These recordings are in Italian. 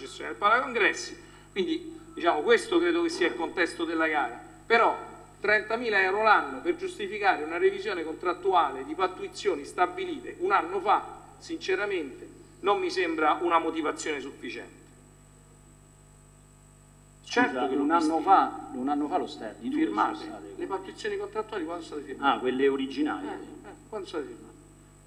gestione del palacongressi, quindi diciamo questo credo che sia il contesto della gara, però 30.000 euro l'anno per giustificare una revisione contrattuale di pattuizioni stabilite un anno fa, sinceramente non mi sembra una motivazione sufficiente. Certo che un anno fa lo stai firmate, le pattuizioni contrattuali quando sono state firmate? Ah, quelle originali. Quando sono state firmate?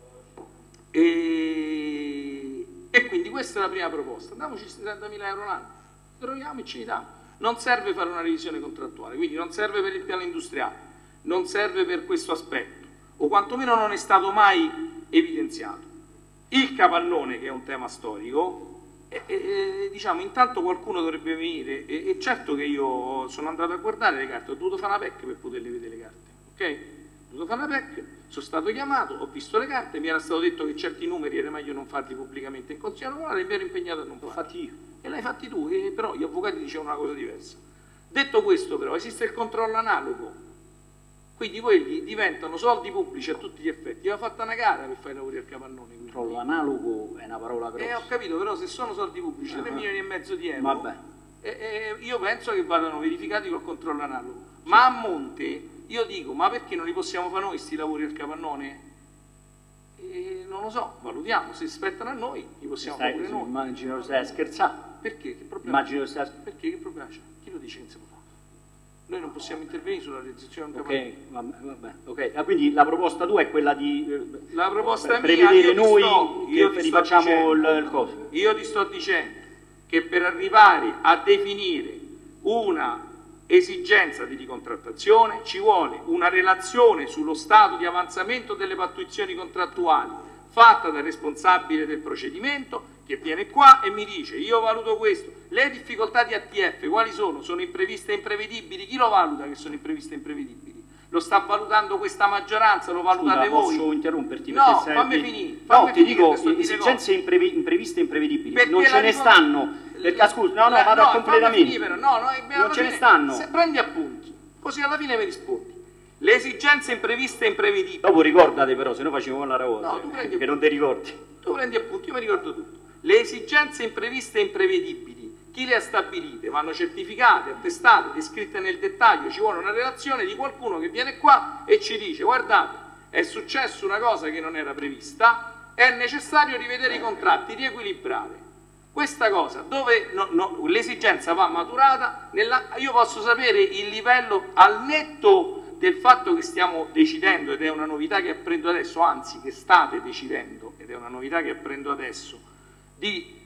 E quindi questa è la prima proposta, diamoci 30.000 euro l'anno, troviamo e ce li diamo. Non serve fare una revisione contrattuale, quindi non serve per il piano industriale, non serve per questo aspetto, o quantomeno non è stato mai evidenziato. Il capannone, che è un tema storico, diciamo, intanto qualcuno dovrebbe venire, e certo che io sono andato a guardare le carte, ho dovuto fare una PEC per poterle vedere le carte, ok? Ho dovuto fare una PEC, sono stato chiamato, ho visto le carte, mi era stato detto che certi numeri era meglio non farli pubblicamente in consiglio comunale e mi ero impegnato a non farli. L'ho fatti io. E l'hai fatti tu, però gli avvocati dicevano una cosa diversa. Detto questo però, esiste il controllo analogo, quindi quelli diventano soldi pubblici a tutti gli effetti. Va fatta una gara per fare i lavori al capannone. Controllo analogo è una parola grossa. Ho capito, però se sono soldi pubblici, 3 milioni e mezzo di euro, vabbè. Io penso che vadano verificati col controllo analogo. Sì. Ma a monte, io dico, ma perché non li possiamo fare noi questi lavori al capannone? Non lo so, valutiamo, se aspettano a noi, li possiamo fare pure noi. Immagino stai a scherzare. Perché? Che problema c'è? Immagino stai a... Perché? Che problema c'è? Chi lo dice che non si può fare? Noi non possiamo intervenire sulla realizzazione di un capannone. Vabbè, ok. Quindi la proposta tua è quella di la proposta prevedere noi che rifacciamo il coso. Io ti sto dicendo che per arrivare a definire una esigenza di ricontrattazione ci vuole una relazione sullo stato di avanzamento delle pattuizioni contrattuali fatta dal responsabile del procedimento che viene qua e mi dice io valuto questo, le difficoltà di ATF quali sono? Sono impreviste e imprevedibili? Chi lo valuta che sono impreviste e imprevedibili? Lo sta valutando questa maggioranza, lo valutate voi? Posso interromperti? No, fammi finire. No, ti dico, esigenze impreviste e imprevedibili, perché non ce ne stanno. Perché, scusa, no, vado a completamento. Non ce ne stanno. Se prendi appunti, così alla fine mi rispondi. Le esigenze impreviste e imprevedibili. Dopo ricordate però, se no facevo la cosa, no, che non ti ricordi. Tu prendi appunti, io mi ricordo tutto. Le esigenze impreviste e imprevedibili, chi le ha stabilite? Vanno certificate, attestate, descritte nel dettaglio, ci vuole una relazione di qualcuno che viene qua e ci dice guardate, è successa una cosa che non era prevista, è necessario rivedere i contratti, riequilibrare. Questa cosa, dove l'esigenza va maturata, io posso sapere il livello al netto del fatto che stiamo decidendo, ed è una novità che apprendo adesso, anzi che state decidendo, ed è una novità che apprendo adesso, di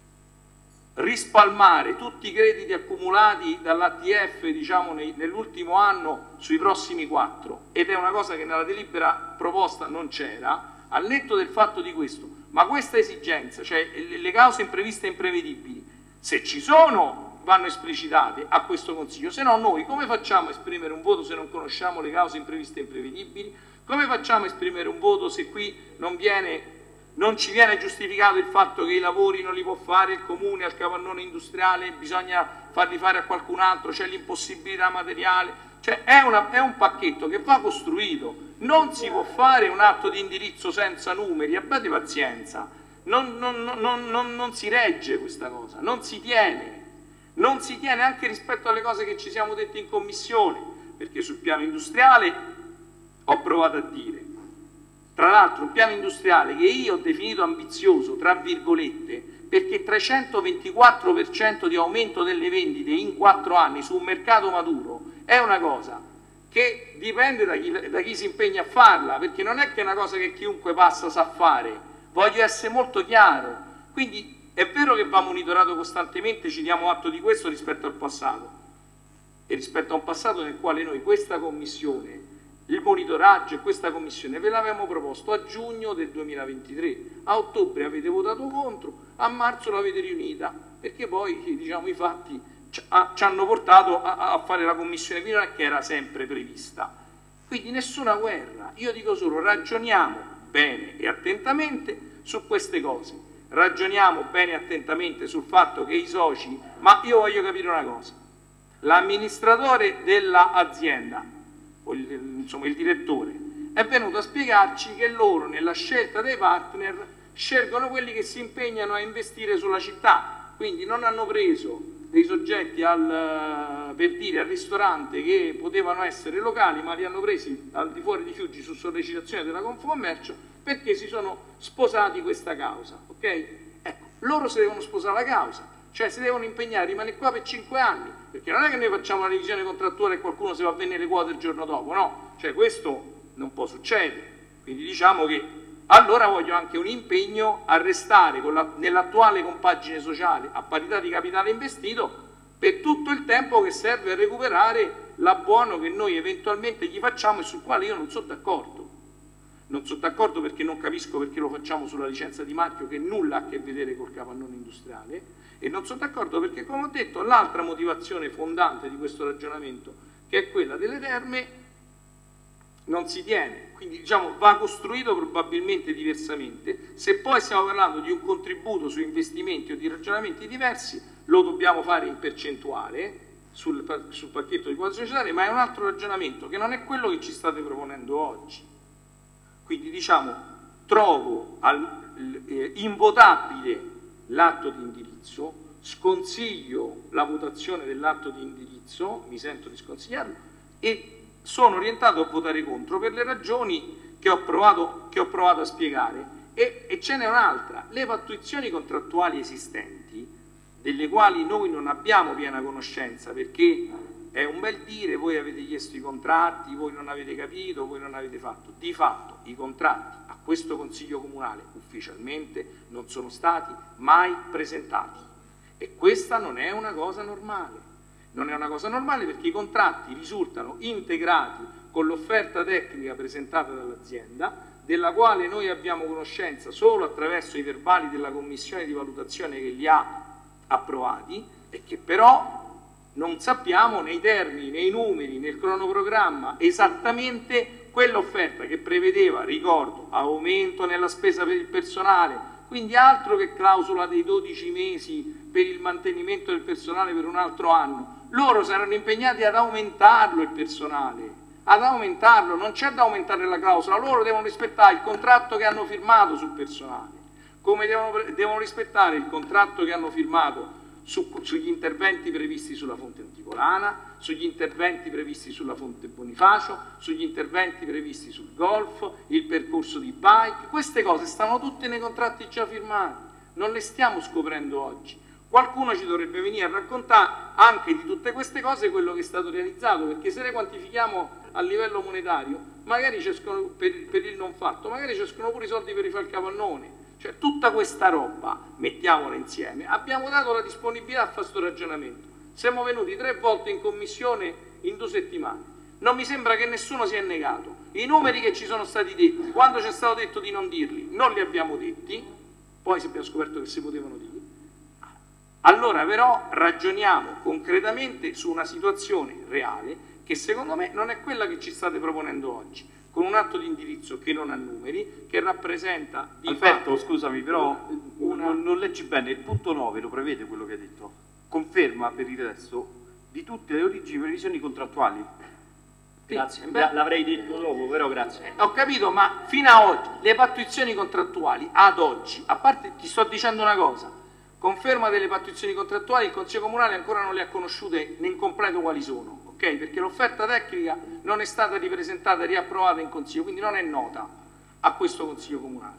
rispalmare tutti i crediti accumulati dall'ATF diciamo nell'ultimo anno sui prossimi 4, ed è una cosa che nella delibera proposta non c'era, al netto del fatto di questo, ma questa esigenza, cioè le cause impreviste e imprevedibili, se ci sono vanno esplicitate a questo Consiglio, se no noi come facciamo a esprimere un voto se non conosciamo le cause impreviste e imprevedibili? Come facciamo a esprimere un voto se qui non ci viene giustificato il fatto che i lavori non li può fare il comune al capannone industriale, bisogna farli fare a qualcun altro, c'è l'impossibilità materiale, cioè è un pacchetto che va costruito, non si può fare un atto di indirizzo senza numeri, abbiate pazienza, non si regge questa cosa, non si tiene anche rispetto alle cose che ci siamo detti in commissione, perché sul piano industriale ho provato a dire, tra l'altro un piano industriale che io ho definito ambizioso, tra virgolette, perché 324% di aumento delle vendite in 4 anni su un mercato maturo è una cosa che dipende da chi si impegna a farla, perché non è che è una cosa che chiunque passa sa fare, voglio essere molto chiaro, quindi è vero che va monitorato costantemente, ci diamo atto di questo rispetto al passato, e rispetto a un passato nel quale noi questa commissione, il monitoraggio e questa commissione ve l'avevamo proposto a giugno del 2023, a ottobre avete votato contro, a marzo l'avete riunita, perché poi diciamo i fatti ci hanno portato a fare la commissione, quindi non è che era sempre prevista. Quindi nessuna guerra, io dico solo ragioniamo bene e attentamente su queste cose, ragioniamo bene e attentamente sul fatto che i soci, ma io voglio capire una cosa, l'amministratore dell'azienda, insomma il direttore, è venuto a spiegarci che loro nella scelta dei partner scelgono quelli che si impegnano a investire sulla città, quindi non hanno preso dei soggetti per dire al ristorante che potevano essere locali, ma li hanno presi al di fuori di Fiuggi su sollecitazione della Confcommercio, perché si sono sposati questa causa, ok? Ecco, loro si devono sposare la causa, cioè si devono impegnare a rimanere qua per 5 anni, perché non è che noi facciamo una revisione contrattuale e qualcuno si va a vendere le quote il giorno dopo, no? Cioè questo non può succedere, quindi diciamo che allora voglio anche un impegno a restare nell'attuale compagine sociale a parità di capitale investito per tutto il tempo che serve a recuperare l'abbuono che noi eventualmente gli facciamo e sul quale io non sono d'accordo. Non sono d'accordo perché non capisco perché lo facciamo sulla licenza di marchio che nulla ha a che vedere col capannone industriale, e non sono d'accordo perché, come ho detto, l'altra motivazione fondante di questo ragionamento, che è quella delle terme, non si tiene, quindi diciamo va costruito probabilmente diversamente. Se poi stiamo parlando di un contributo su investimenti o di ragionamenti diversi, lo dobbiamo fare in percentuale sul pacchetto di quote societarie, ma è un altro ragionamento che non è quello che ci state proponendo oggi. Quindi diciamo trovo invotabile l'atto di indirizzo, sconsiglio la votazione dell'atto di indirizzo, mi sento di sconsigliarlo, e sono orientato a votare contro per le ragioni che ho provato a spiegare, e ce n'è un'altra: le pattuizioni contrattuali esistenti, delle quali noi non abbiamo piena conoscenza, perché è un bel dire, voi avete chiesto i contratti, voi non avete capito, voi non avete fatto. Di fatto i contratti a questo Consiglio Comunale ufficialmente non sono stati mai presentati, e questa non è una cosa normale. Non è una cosa normale perché i contratti risultano integrati con l'offerta tecnica presentata dall'azienda, della quale noi abbiamo conoscenza solo attraverso i verbali della commissione di valutazione che li ha approvati, e che però non sappiamo nei termini, nei numeri, nel cronoprogramma esattamente quell'offerta che prevedeva, ricordo, aumento nella spesa per il personale, quindi altro che clausola dei 12 mesi per il mantenimento del personale per un altro anno. Loro saranno impegnati ad aumentarlo il personale, ad aumentarlo, non c'è da aumentare la clausola, loro devono rispettare il contratto che hanno firmato sul personale, come devono rispettare il contratto che hanno firmato sugli interventi previsti sulla fonte Anticolana, sugli interventi previsti sulla fonte Bonifacio, sugli interventi previsti sul golf, il percorso di bike. Queste cose stanno tutte nei contratti già firmati, non le stiamo scoprendo oggi. Qualcuno ci dovrebbe venire a raccontare anche di tutte queste cose quello che è stato realizzato, perché se le quantifichiamo a livello monetario, magari ci escono per il non fatto, magari ci escono pure i soldi per rifare il capannone. Cioè tutta questa roba, mettiamola insieme, abbiamo dato la disponibilità a fare questo ragionamento. Siamo venuti 3 volte in commissione in 2 settimane. Non mi sembra che nessuno si è negato. I numeri che ci sono stati detti, quando ci è stato detto di non dirli, non li abbiamo detti, poi si abbiamo scoperto che si potevano dire. Allora però ragioniamo concretamente su una situazione reale che secondo me non è quella che ci state proponendo oggi, con un atto di indirizzo che non ha numeri, che rappresenta di Alberto, scusami, però non leggi bene, il punto 9 lo prevede quello che hai detto, conferma per il resto di tutte le origini previsioni contrattuali. Grazie, l'avrei detto dopo, però grazie. Ho capito, ma fino a oggi le pattuizioni contrattuali ad oggi, a parte ti sto dicendo una cosa, conferma delle pattuizioni contrattuali, il Consiglio Comunale ancora non le ha conosciute in completo quali sono, ok? Perché l'offerta tecnica non è stata ripresentata e riapprovata in Consiglio, quindi non è nota a questo Consiglio Comunale.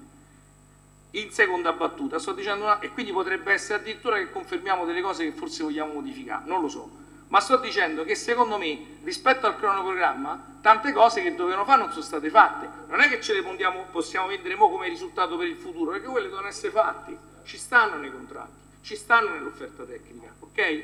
In seconda battuta, sto dicendo e quindi potrebbe essere addirittura che confermiamo delle cose che forse vogliamo modificare, non lo so. Ma sto dicendo che secondo me, rispetto al cronoprogramma, tante cose che dovevano fare non sono state fatte. Non è che ce le possiamo vendere mo come risultato per il futuro, perché quelle devono essere fatte. Ci stanno nei contratti, ci stanno nell'offerta tecnica,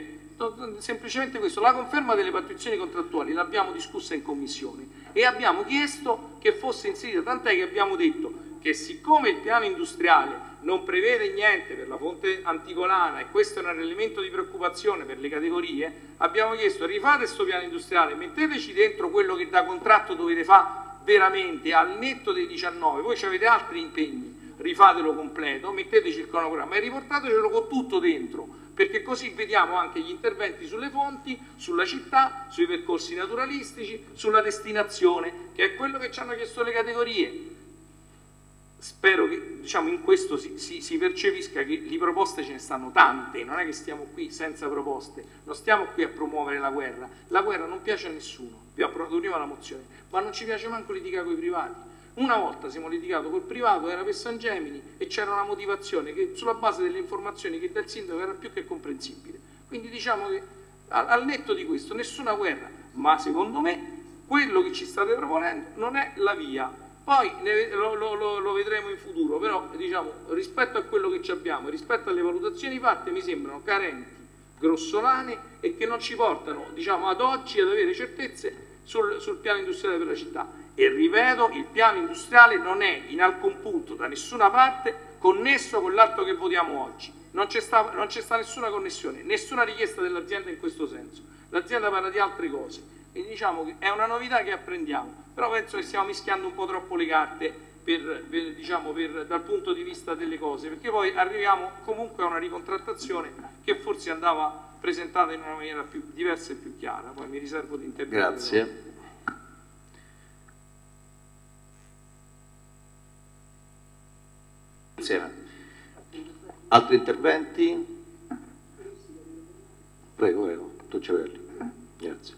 ok? Semplicemente questo, la conferma delle pattuizioni contrattuali l'abbiamo discussa in commissione e abbiamo chiesto che fosse inserita, tant'è che abbiamo detto che siccome il piano industriale non prevede niente per la fonte Anticolana e questo era un elemento di preoccupazione per le categorie, abbiamo chiesto rifate questo piano industriale, metteteci dentro quello che da contratto dovete fare veramente al netto dei 19, voi avete altri impegni, rifatelo completo, metteteci il cronogramma e riportatecelo con tutto dentro, perché così vediamo anche gli interventi sulle fonti, sulla città, sui percorsi naturalistici, sulla destinazione, che è quello che ci hanno chiesto le categorie. spero che diciamo, in questo si percepisca che di proposte ce ne stanno tante, non è che stiamo qui senza proposte, non stiamo qui a promuovere la guerra non piace a nessuno, vi ho prima la mozione, ma non ci piace manco litigare con i privati. Una volta siamo litigato col privato, era per San Gemini e c'era una motivazione che sulla base delle informazioni che dà il sindaco era più che comprensibile. Quindi diciamo che al netto di questo nessuna guerra, ma secondo me quello che ci state proponendo non è la via. Poi lo vedremo in futuro, però diciamo, rispetto a quello che ci abbiamo, rispetto alle valutazioni fatte, mi sembrano carenti, grossolane e che non ci portano diciamo, ad oggi ad avere certezze sul piano industriale per la città. E ripeto, il piano industriale non è in alcun punto da nessuna parte connesso con l'atto che votiamo oggi. Non c'è sta nessuna connessione, nessuna richiesta dell'azienda in questo senso. L'azienda parla di altre cose. Quindi diciamo che è una novità che apprendiamo, però penso che stiamo mischiando un po' troppo le carte dal punto di vista delle cose, perché poi arriviamo comunque a una ricontrattazione che forse andava presentata in una maniera più diversa e più chiara. Poi mi riservo di intervenire. Grazie. Insieme. Altri interventi? Prego, Tocciavelli. Grazie.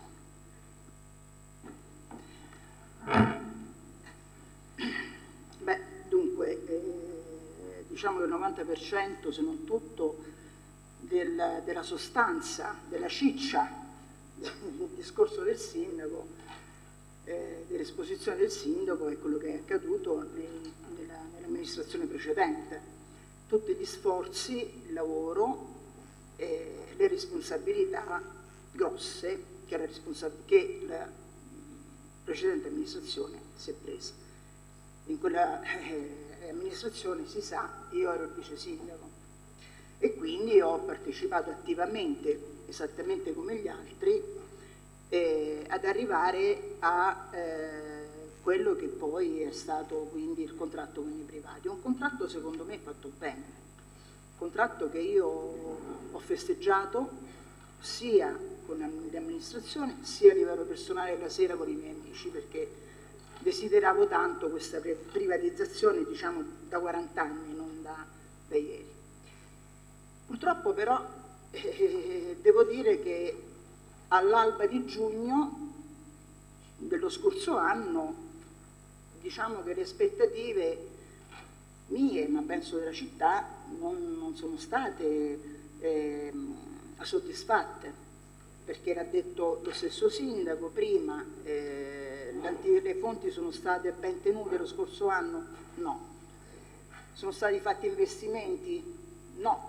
Beh, dunque, diciamo che il 90% se non tutto della sostanza, della ciccia del discorso del sindaco, dell'esposizione del sindaco è quello che è accaduto nell'amministrazione precedente. Tutti gli sforzi, il lavoro, le responsabilità grosse che la precedente amministrazione si è presa. In quella amministrazione, si sa, io ero il vice sindaco e quindi ho partecipato attivamente, esattamente come gli altri, ad arrivare a quello che poi è stato quindi il contratto con i privati. Un contratto secondo me fatto bene, un contratto che io ho festeggiato sia con l'amministrazione sia a livello personale la sera con i miei amici, perché desideravo tanto questa privatizzazione, diciamo, da 40 anni, non da ieri. Purtroppo però devo dire che all'alba di giugno dello scorso anno, diciamo che le aspettative mie, ma penso della città, non sono state soddisfatte, perché l'ha detto lo stesso sindaco prima, le fonti sono state ben tenute lo scorso anno? No. Sono stati fatti investimenti? No.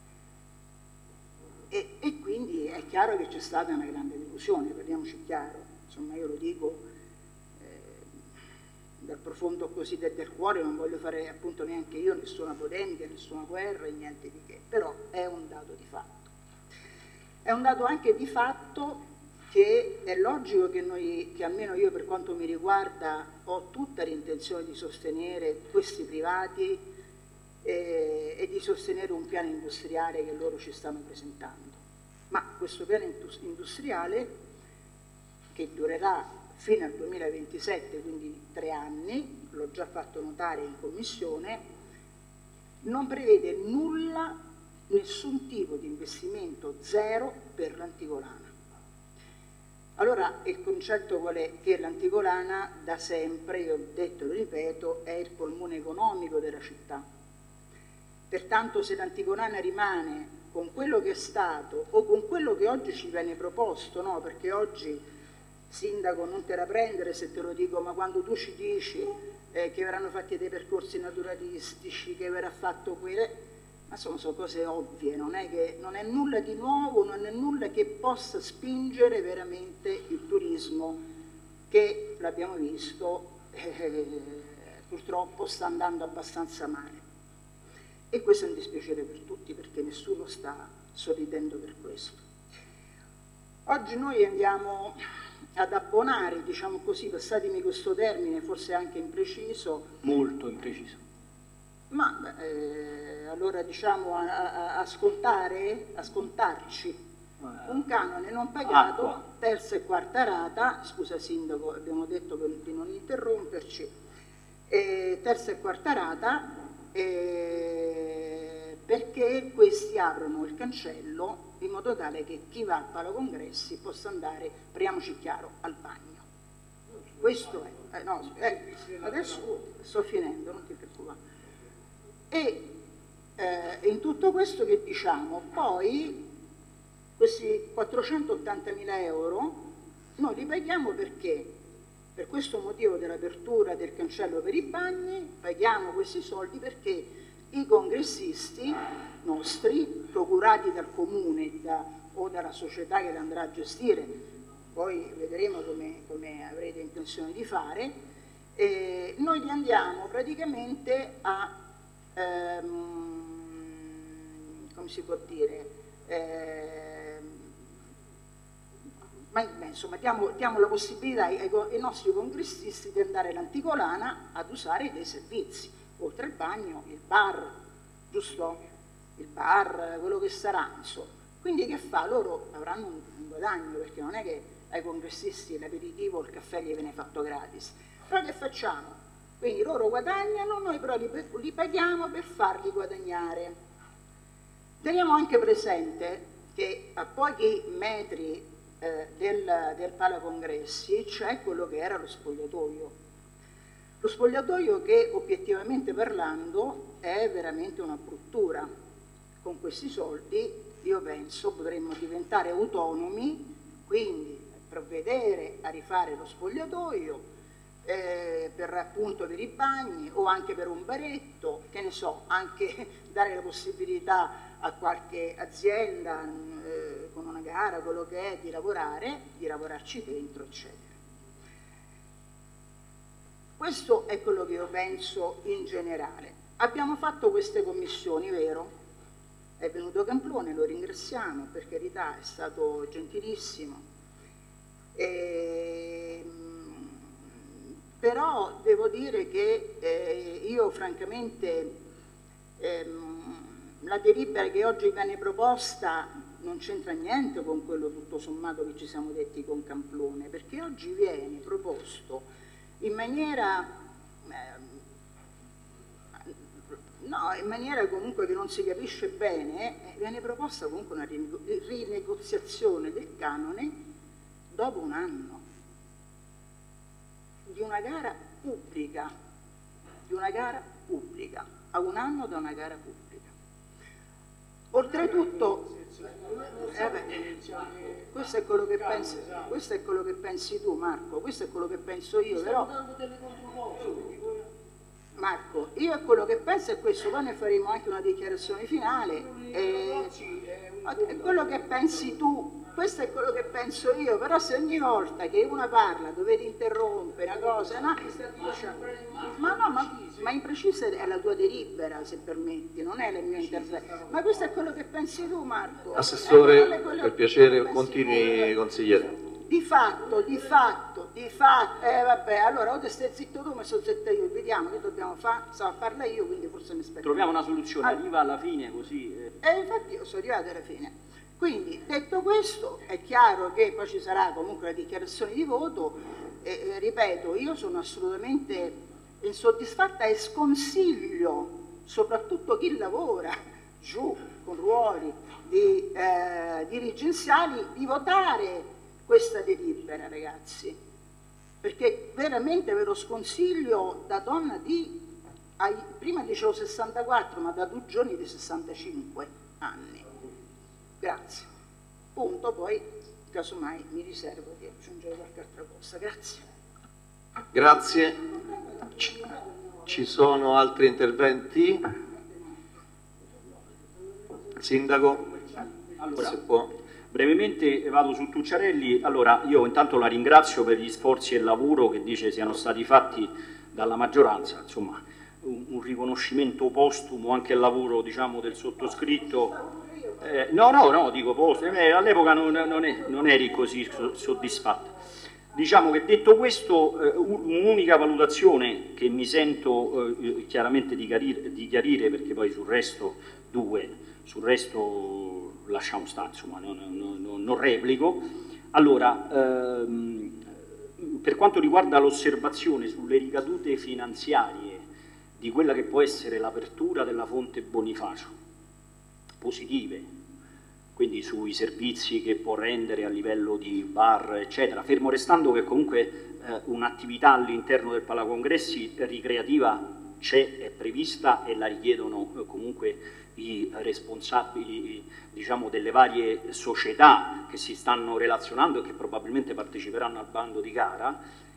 E quindi è chiaro che c'è stata una grande delusione, parliamoci chiaro, insomma io lo dico dal profondo così del cuore, non voglio fare appunto neanche io nessuna polemica, nessuna guerra e niente di che, però è un dato di fatto. È un dato anche di fatto che è logico che almeno io per quanto mi riguarda ho tutta l'intenzione di sostenere questi privati e di sostenere un piano industriale che loro ci stanno presentando. Ma questo piano industriale, che durerà fino al 2027, quindi 3 anni, l'ho già fatto notare in commissione, non prevede nulla, nessun tipo di investimento, zero per l'Antigolana. Allora il concetto qual è? Che l'Antigolana da sempre, io ho detto e lo ripeto, è il polmone economico della città. Pertanto se l'Antigolana rimane con quello che è stato o con quello che oggi ci viene proposto, no? Perché oggi, sindaco, non te la prendere se te lo dico, ma quando tu ci dici che verranno fatti dei percorsi naturalistici, che verrà fatto quello, ma sono cose ovvie, non è nulla di nuovo, non è nulla che possa spingere veramente il turismo che, l'abbiamo visto, purtroppo sta andando abbastanza male. E questo è un dispiacere per tutti, perché nessuno sta sorridendo per questo. Oggi noi andiamo ad abbonare, diciamo così, passatemi questo termine, forse anche impreciso. Molto impreciso. Ma allora diciamo a scontarci un canone non pagato, terza e quarta rata, scusa sindaco, abbiamo detto di non interromperci, terza e quarta rata, perché questi aprono il cancello in modo tale che chi va al Palo Congressi possa andare, parliamoci chiaro, al bagno. Questo è, adesso sto finendo, non ti preoccupare. E in tutto questo che diciamo, poi questi 480.000 euro noi li paghiamo perché? Per questo motivo dell'apertura del cancello per i bagni, paghiamo questi soldi perché i congressisti nostri, procurati dal comune o dalla società che li andrà a gestire, poi vedremo come avrete intenzione di fare, noi li andiamo praticamente a, come si può dire, insomma diamo la possibilità ai nostri congressisti di andare all'Anticolana ad usare dei servizi, oltre al bagno, il bar, giusto? Il bar, quello che sarà, insomma. Quindi che fa? Loro avranno un guadagno, perché non è che ai congressisti l'aperitivo o il caffè gli viene fatto gratis. Però che facciamo? Quindi loro guadagnano, noi però li paghiamo per farli guadagnare. Teniamo anche presente che a pochi metri del Palo Congressi c'è quello che era lo spogliatoio. Lo spogliatoio che, obiettivamente parlando, è veramente una bruttura. Con questi soldi, io penso, potremmo diventare autonomi, quindi provvedere a rifare lo spogliatoio, per i bagni o anche per un baretto, che ne so, anche dare la possibilità a qualche azienda con una gara, quello che è, di lavorarci dentro, eccetera. Questo è quello che io penso in generale. Abbiamo fatto queste commissioni, vero? È venuto Camplone, lo ringraziamo, per carità, è stato gentilissimo. Però devo dire che io francamente la delibera che oggi viene proposta non c'entra niente con quello tutto sommato che ci siamo detti con Camplone, perché oggi viene proposto in maniera comunque che non si capisce bene, viene proposta comunque una rinegoziazione del canone dopo un anno di una gara pubblica, a un anno da una gara pubblica. Oltretutto, questo è quello che pensi tu, Marco, questo è quello che penso io, però Marco, io quello che penso è questo, poi ne faremo anche una dichiarazione finale, è quello che pensi tu. Questo è quello che penso io, però se ogni volta che una parla dovete interrompere una cosa, no? Ma imprecisa è la tua delibera, se permetti, non è il mio intervento. Ma questo è quello che pensi tu, Marco. Assessore, per piacere, continui, consigliere. Di fatto, vabbè, allora o te stai zitto tu, ma sono zitta io, vediamo che dobbiamo fare, stavo a parlare io, quindi forse mi aspetto. Troviamo una soluzione, arriva alla fine così. Infatti io sono arrivata alla fine. Quindi, detto questo, è chiaro che poi ci sarà comunque la dichiarazione di voto, ripeto, io sono assolutamente insoddisfatta e sconsiglio, soprattutto chi lavora giù con ruoli dirigenziali, di votare questa delibera, ragazzi, perché veramente ve lo sconsiglio da donna prima dicevo 64, ma da 2 giorni di 65 anni. Grazie. Punto, poi casomai mi riservo di aggiungere qualche altra cosa. Grazie. Grazie. Ci sono altri interventi? Sindaco, allora, se può. Brevemente vado su Tucciarelli. Allora, io intanto la ringrazio per gli sforzi e il lavoro che dice siano stati fatti dalla maggioranza, insomma un riconoscimento postumo anche al lavoro, diciamo, del sottoscritto. No, dico postumo, all'epoca non eri così soddisfatta. Diciamo che detto questo, un'unica valutazione che mi sento chiaramente di chiarire, perché poi sul resto lasciamo stare, insomma, non replico. Allora, per quanto riguarda l'osservazione sulle ricadute finanziarie di quella che può essere l'apertura della fonte Bonifacio, positive, quindi sui servizi che può rendere a livello di bar, eccetera, fermo restando che comunque un'attività all'interno del Palacongressi ricreativa c'è, è prevista e la richiedono comunque i responsabili, diciamo, delle varie società che si stanno relazionando e che probabilmente parteciperanno al bando di gara.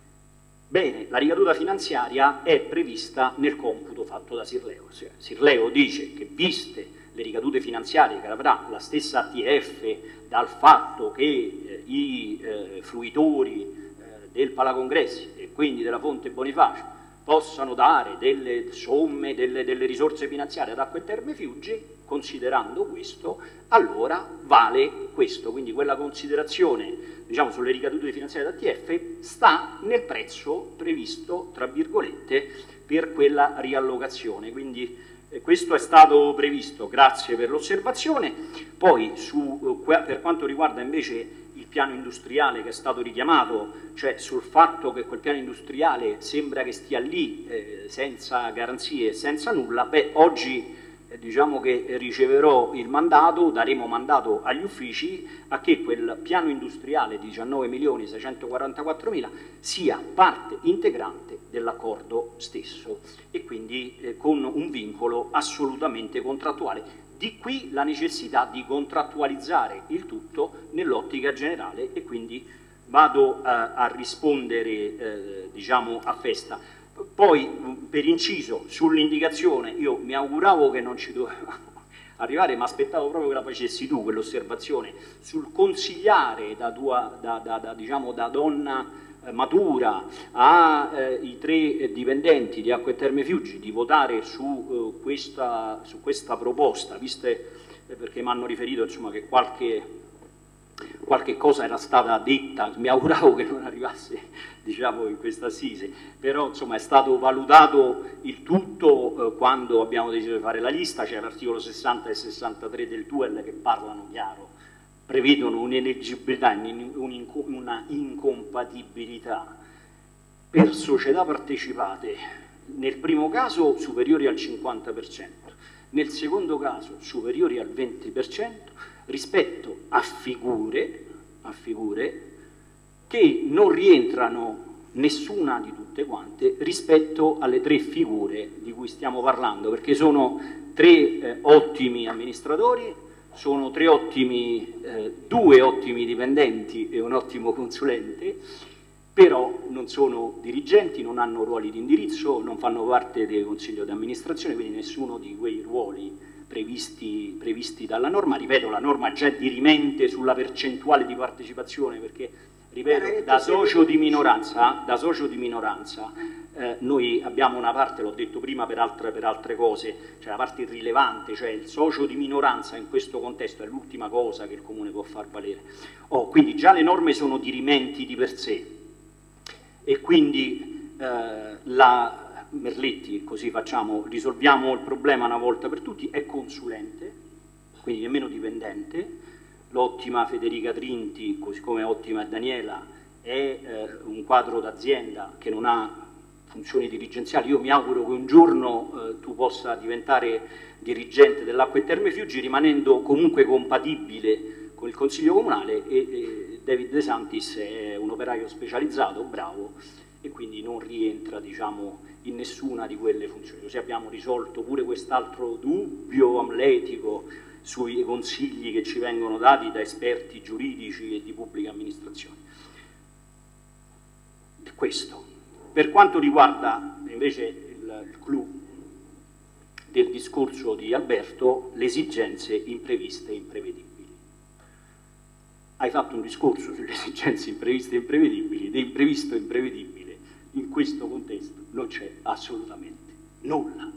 Bene, la ricaduta finanziaria è prevista nel computo fatto da Sirleo. Sirleo dice che viste le ricadute finanziarie che avrà la stessa ATF dal fatto che i fruitori del Palacongressi e quindi della fonte Bonifacio possano dare delle somme, delle risorse finanziarie ad Acque Terme Fiuggi, considerando questo, allora vale questo, quindi quella considerazione, diciamo, sulle ricadute finanziarie d'ATF sta nel prezzo previsto, tra virgolette, per quella riallocazione, quindi questo è stato previsto, grazie per l'osservazione. Poi per quanto riguarda invece il piano industriale che è stato richiamato, cioè sul fatto che quel piano industriale sembra che stia lì senza garanzie, senza nulla, beh, oggi diciamo che riceverò il mandato, daremo mandato agli uffici a che quel piano industriale di 19.644.000 sia parte integrante dell'accordo stesso e quindi con un vincolo assolutamente contrattuale. Di qui la necessità di contrattualizzare il tutto nell'ottica generale e quindi vado a rispondere diciamo a festa. Poi per inciso sull'indicazione io mi auguravo che non ci doveva arrivare, ma aspettavo proprio che la facessi tu quell'osservazione sul consigliare diciamo, da donna matura ai 3 dipendenti di Acque Terme Fiuggi di votare su questa proposta, viste perché mi hanno riferito insomma, che qualche cosa era stata detta, mi auguravo che non arrivasse diciamo in questa assise, però insomma è stato valutato il tutto quando abbiamo deciso di fare la lista, c'è l'articolo 60 e 63 del TUEL che parlano chiaro, prevedono un'ineleggibilità, una incompatibilità per società partecipate, nel primo caso superiori al 50%, nel secondo caso superiori al 20%, rispetto a figure che non rientrano nessuna di tutte quante rispetto alle 3 figure di cui stiamo parlando, perché sono 3 ottimi amministratori, sono 2 ottimi dipendenti e un ottimo consulente, però non sono dirigenti, non hanno ruoli di indirizzo, non fanno parte del consiglio di amministrazione, quindi nessuno di quei ruoli previsti dalla norma. Ripeto, la norma già dirimente sulla percentuale di partecipazione, perché ripeto, da socio di minoranza noi abbiamo una parte, l'ho detto prima per altre cose, cioè la parte irrilevante, cioè il socio di minoranza in questo contesto è l'ultima cosa che il Comune può far valere. Quindi già le norme sono dirimenti di per sé e quindi la Merletti, così facciamo, risolviamo il problema una volta per tutti, è consulente, quindi nemmeno dipendente. L'ottima Federica Trinti, così come ottima Daniela, è un quadro d'azienda che non ha funzioni dirigenziali. Io mi auguro che un giorno tu possa diventare dirigente dell'Acque Terme Fiuggi rimanendo comunque compatibile con il Consiglio Comunale e David De Santis è un operaio specializzato, bravo, e quindi non rientra diciamo in nessuna di quelle funzioni. Così abbiamo risolto pure quest'altro dubbio amletico sui consigli che ci vengono dati da esperti giuridici e di pubblica amministrazione. Questo. Per quanto riguarda invece il clou del discorso di Alberto, le esigenze impreviste e imprevedibili. Hai fatto un discorso sulle esigenze impreviste e imprevedibili, di imprevisto e imprevedibile in questo contesto non c'è assolutamente nulla.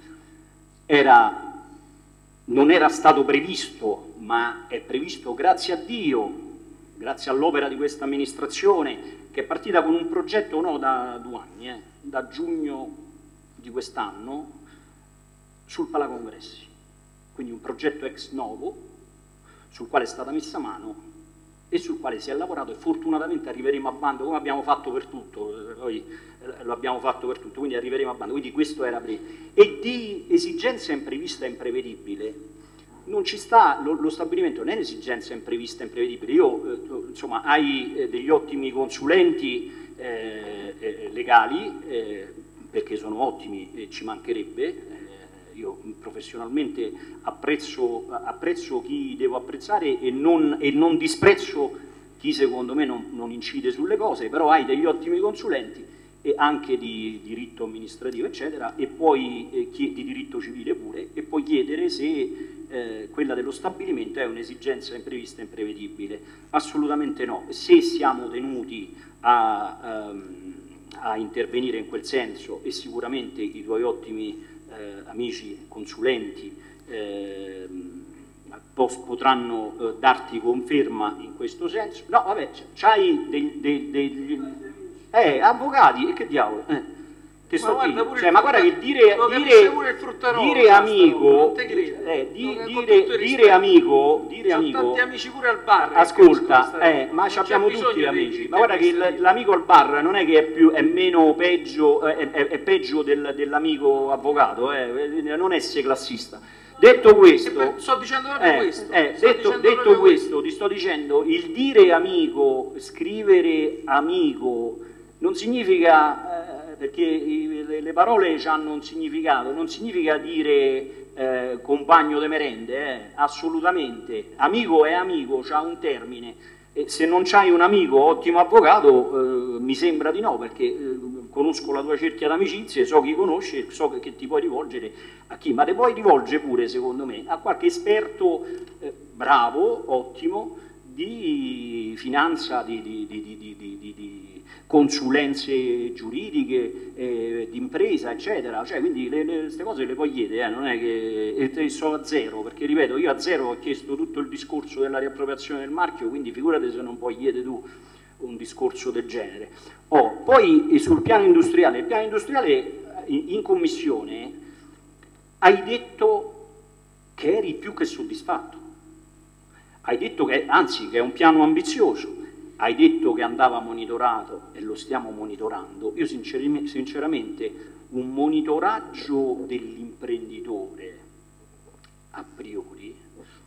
Non era stato previsto, ma è previsto grazie a Dio, grazie all'opera di questa amministrazione, che è partita con un progetto da 2 anni, da giugno di quest'anno, sul Palacongressi. Quindi un progetto ex novo, sul quale è stata messa mano e sul quale si è lavorato, e fortunatamente arriveremo a bando, come abbiamo fatto per tutto, poi lo abbiamo fatto per tutto, quindi arriveremo a bando. Quindi questo era e di esigenza imprevista e imprevedibile non ci sta, lo stabilimento non è un'esigenza imprevista e imprevedibile. Io insomma, hai degli ottimi consulenti legali, perché sono ottimi e ci mancherebbe. Io professionalmente apprezzo chi devo apprezzare e non disprezzo chi secondo me non incide sulle cose, però hai degli ottimi consulenti, e anche di diritto amministrativo eccetera, e poi di diritto civile pure, e puoi chiedere se quella dello stabilimento è un'esigenza imprevista e imprevedibile. Assolutamente no. Se siamo tenuti a intervenire in quel senso, e sicuramente i tuoi ottimi amici consulenti potranno darti conferma in questo senso. No, vabbè, c'hai degli avvocati, e che diavolo? Te sto dire, ma guarda che dire amico, dire amico, tanti amici pure al bar. Ascolta, ma abbiamo tutti amici. Ma guarda che l'amico al bar non è che è meno peggio, è peggio dell'amico avvocato, non essere classista. Detto questo, sto dicendo proprio questo. Detto questo, ti sto dicendo, il dire amico, scrivere amico, non significa, perché le parole hanno un significato, non significa dire compagno de merende, assolutamente. Amico è amico, c'ha un termine. E se non c'hai un amico ottimo avvocato, mi sembra di no, perché conosco la tua cerchia d'amicizie, so chi conosci, so che ti puoi rivolgere a chi, ma te puoi rivolgere pure, secondo me, a qualche esperto bravo, ottimo, di finanza, di consulenze giuridiche, di impresa, eccetera. Cioè, quindi queste cose le puoi chiedere, non è che so a zero, perché ripeto, io a zero ho chiesto tutto il discorso della riappropriazione del marchio, quindi figurati se non puoi chiedere tu un discorso del genere. Poi sul piano industriale, il piano industriale in commissione hai detto che eri più che soddisfatto, hai detto che anzi che è un piano ambizioso, hai detto che andava monitorato e lo stiamo monitorando. Io sinceramente un monitoraggio dell'imprenditore a priori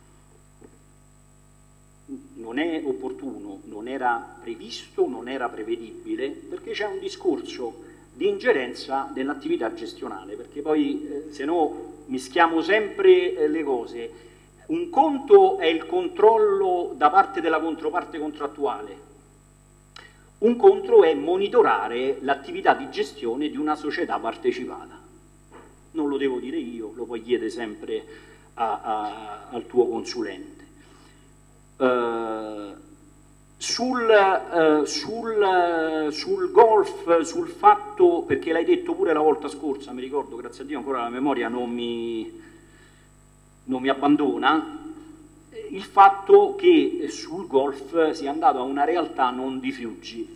non è opportuno, non era previsto, non era prevedibile, perché c'è un discorso di ingerenza dell'attività gestionale, perché poi se no mischiamo sempre le cose. Un conto è il controllo da parte della controparte contrattuale, un conto è monitorare l'attività di gestione di una società partecipata. Non lo devo dire io, lo puoi chiedere sempre al tuo consulente. Sul golf, sul fatto, perché l'hai detto pure la volta scorsa, mi ricordo, grazie a Dio ancora la memoria non mi abbandona, il fatto che sul golf sia andato a una realtà non di Fiuggi.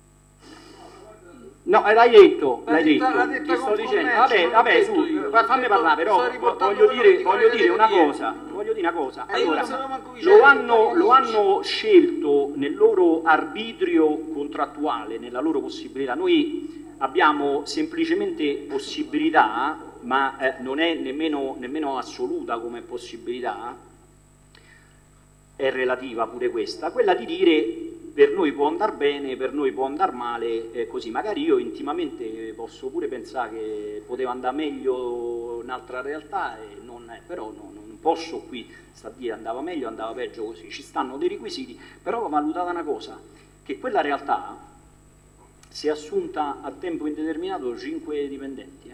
No, l'hai detto, ti sto dicendo, vabbè, fammi parlare, però voglio dire una cosa. Allora, lo hanno scelto nel loro arbitrio contrattuale, nella loro possibilità. Noi abbiamo semplicemente possibilità, ma non è nemmeno assoluta come possibilità, è relativa pure questa, quella di dire per noi può andare bene, per noi può andare male, così. Magari io intimamente posso pure pensare che poteva andare meglio un'altra realtà, però non posso qui sta a dire andava meglio, andava peggio, così. Ci stanno dei requisiti, però va valutata una cosa, che quella realtà si è assunta a tempo indeterminato 5 dipendenti.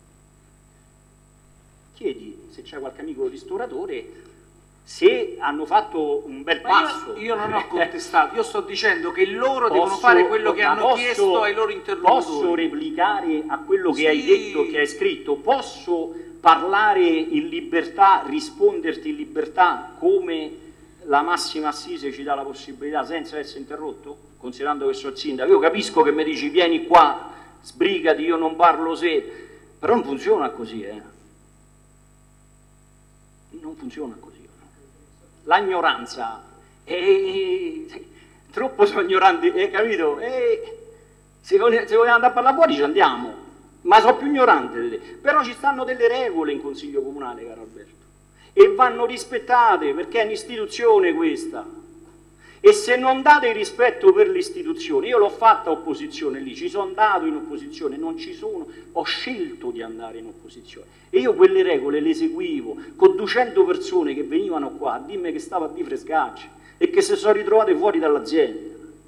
Chiedi se c'è qualche amico ristoratore, se hanno fatto un bel passo. Io non ho contestato, io sto dicendo che loro devono fare quello che hanno chiesto ai loro interlocutori. Posso replicare a quello che hai detto, che hai scritto? Posso parlare in libertà, risponderti in libertà come la massima assise ci dà la possibilità, senza essere interrotto? Considerando che sono il sindaco, io capisco che mi dici vieni qua, sbrigati, io non parlo se, però non funziona così, non funziona così. L'ignoranza Troppo sono ignoranti, capito? Se vogliamo andare a parlare fuori ci andiamo, ma sono più ignorante di te. Però ci stanno delle regole in Consiglio Comunale, caro Alberto, e vanno rispettate, perché è un'istituzione questa. E se non date rispetto per l'istituzione, io l'ho fatta opposizione lì, ci sono andato in opposizione, non ci sono, ho scelto di andare in opposizione. E io quelle regole le seguivo, con 200 persone che venivano qua a dirmi che stavo a di frescacci e che si sono ritrovate fuori dall'azienda.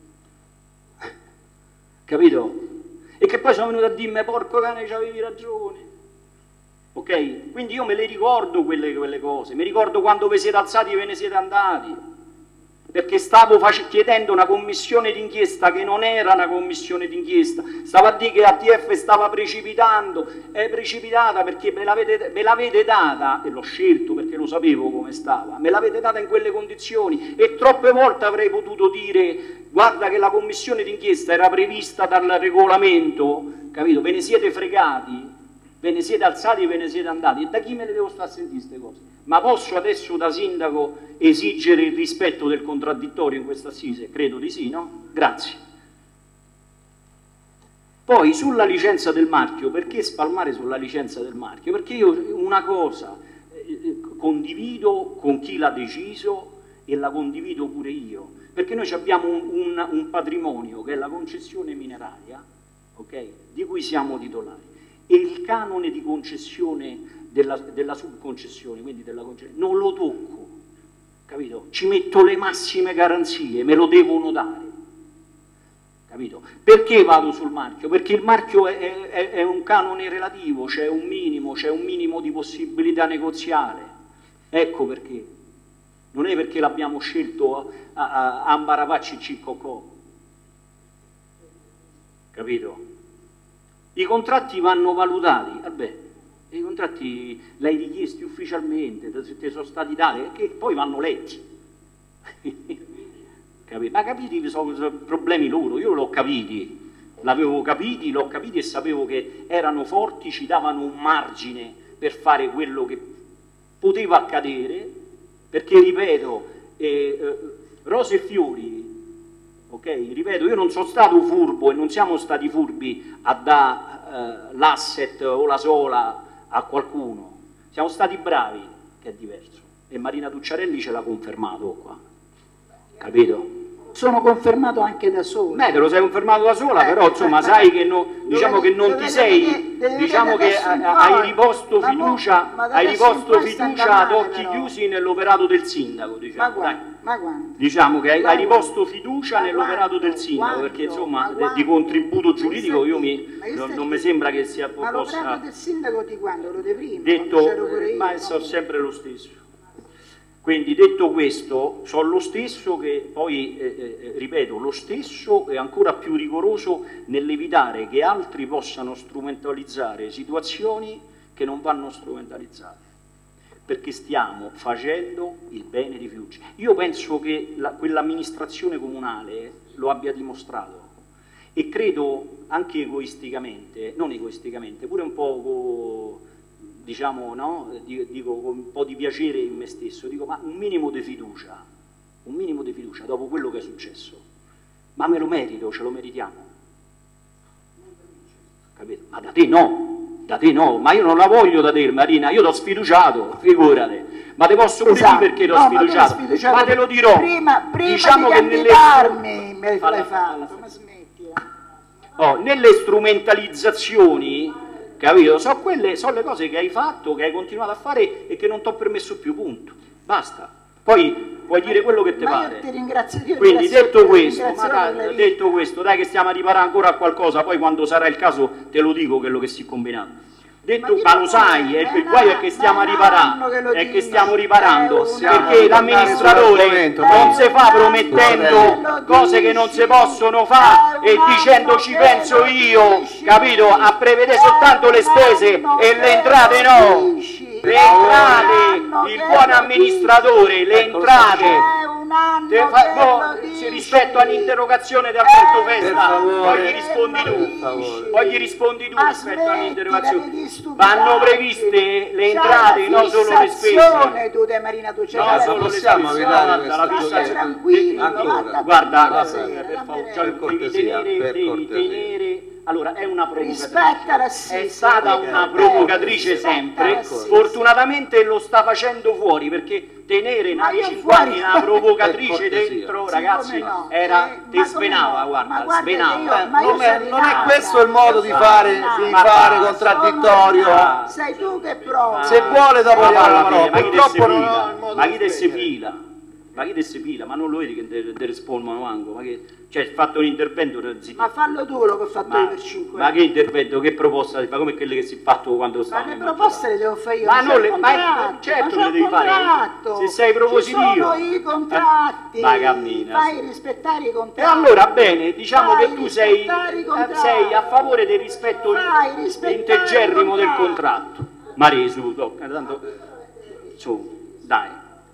Capito? E che poi sono venuti a dirmi, porco cane, c'avevi ragione. Ok? Quindi io me le ricordo quelle cose, mi ricordo quando vi siete alzati e ve ne siete andati. Perché stavo chiedendo una commissione d'inchiesta che non era una commissione d'inchiesta, stavo a dire che l'ATF stava precipitando, è precipitata perché me l'avete data, e l'ho scelto perché lo sapevo come stava, me l'avete data in quelle condizioni, e troppe volte avrei potuto dire, guarda che la commissione d'inchiesta era prevista dal regolamento, capito? Ve ne siete fregati, ve ne siete alzati e ve ne siete andati, e da chi me le devo stare a sentire queste cose? Ma posso adesso da sindaco esigere il rispetto del contraddittorio in questa assise? Credo di sì, no? Grazie. Poi sulla licenza del marchio, perché spalmare sulla licenza del marchio? Perché io una cosa condivido con chi l'ha deciso e la condivido pure io, perché noi abbiamo un patrimonio che è la concessione mineraria, okay? Di cui siamo titolari, e il canone di concessione della subconcessione, quindi della concessione, non lo tocco, capito? Ci metto le massime garanzie, me lo devono dare, capito? Perché vado sul marchio? Perché il marchio è un canone relativo, c'è un minimo di possibilità negoziale, ecco perché. Non è perché l'abbiamo scelto a Ambarapacci Ciccocò, capito? I contratti vanno valutati, vabbè. I contratti l'hai richiesti ufficialmente, ti sono stati dati, che poi vanno letti. Ma capiti sono problemi loro, io l'ho capiti, l'ho capiti e sapevo che erano forti, ci davano un margine per fare quello che poteva accadere, perché ripeto, rose e fiori, ok? Ripeto, io non sono stato furbo e non siamo stati furbi a dare l'asset o la sola a qualcuno, siamo stati bravi, che è diverso, e Marina Tucciarelli ce l'ha confermato qua, capito? Sono confermato anche da sola. Te lo sei confermato da sola, però insomma sai che diciamo che non ti sei, diciamo che hai riposto fiducia ad occhi chiusi nell'operato del sindaco, diciamo. Diciamo che hai riposto fiducia nell'operato del sindaco, perché insomma di contributo giuridico non mi sembra che sia possa. Ma l'operato del sindaco di quando? Lo di prima? Detto, ma sono sempre lo stesso. Quindi detto questo, sono lo stesso che poi, ripeto, lo stesso e ancora più rigoroso nell'evitare che altri possano strumentalizzare situazioni che non vanno strumentalizzate, perché stiamo facendo il bene di Fiuggi. Io penso che quell'amministrazione comunale lo abbia dimostrato, e credo anche egoisticamente, non egoisticamente, pure un po'... diciamo, no? Dico con un po' di piacere in me stesso, dico, ma un minimo di fiducia dopo quello che è successo, ma me lo merito, ce lo meritiamo, capito? Ma da te no, ma io non la voglio da te, Marina, io t'ho sfiduciato, figurati, ma te posso pure dire perché t'ho sfiduciato, ma te lo dirò, prima diciamo di che candidarmi me l'hai fatto, ma smettila. Nelle strumentalizzazioni, capito? Sono le cose che hai fatto, che hai continuato a fare e che non ti ho permesso più, punto. Basta. Poi puoi dire quello che ti pare. Io ti ringrazio. Quindi detto questo, dai che stiamo a riparare ancora a qualcosa, poi quando sarà il caso te lo dico quello che si è combinato. Ma lo sai, il guaio è che stiamo riparando, perché l'amministratore non si fa promettendo cose che non si possono fare e dicendo ci penso io, capito? A prevedere soltanto le spese e le entrate no. Le entrate, il buon amministratore, le entrate. rispetto all'interrogazione di Alberto Festa, favore, poi gli rispondi tu, poi gli rispondi tu rispetto all'interrogazione. Vanno previste le entrate, non solo le spese. Tu De Marina, tu c'è No, solo le possiamo spese. evitare Guarda, la questo fissazione. tranquillo, Ancora. Guarda, per cortesia, devi tenere. Allora, è una provocatrice. Rispetta l'assist. È stata una provocatrice sempre. Sfortunatamente lo sta facendo fuori, perché tenere Ma Nari io 5 anni fuori- una provocatrice Per cortesia. dentro, Sì, ragazzi, come no? era Ma te come svenava, no? guarda, Ma guarda che svenava. io- ma io Non è sono questo il modo di fare contraddittorio. Sei tu che provi. Se vuole dopo Ma andiamo, va però bene, ma chi purtroppo non ho il desse modo fila? Ma di chi desse spegnere. fila? Ma chi desse fila? Ma non lo vedi che te rispondono manco? Ma che, cioè, fatto un intervento zitto. Ma fallo tu lo che ho fatto io per 5 Ma anni. che intervento, che proposta si fa? Come quelle che si è fatto quando Ma stavamo le in proposte le devo fare io. Ma c'è non il le- ma contratto, certo ma che c'è le il devi fare. contratto. Se sei propositivo. Ci sono i contratti. Ma cammina. Fai rispettare i E contratti. allora bene, diciamo Fai che tu sei rispettare i contratti. a favore del rispetto Fai rispettare integerrimo i del contratti. contratto. Maria, su, tanto, su, dai,